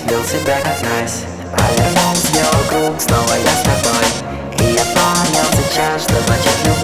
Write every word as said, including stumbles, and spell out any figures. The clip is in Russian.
вел себя как мразь. Повернул, сделал круг, снова я с тобой. И я понял сейчас, что значит любовь.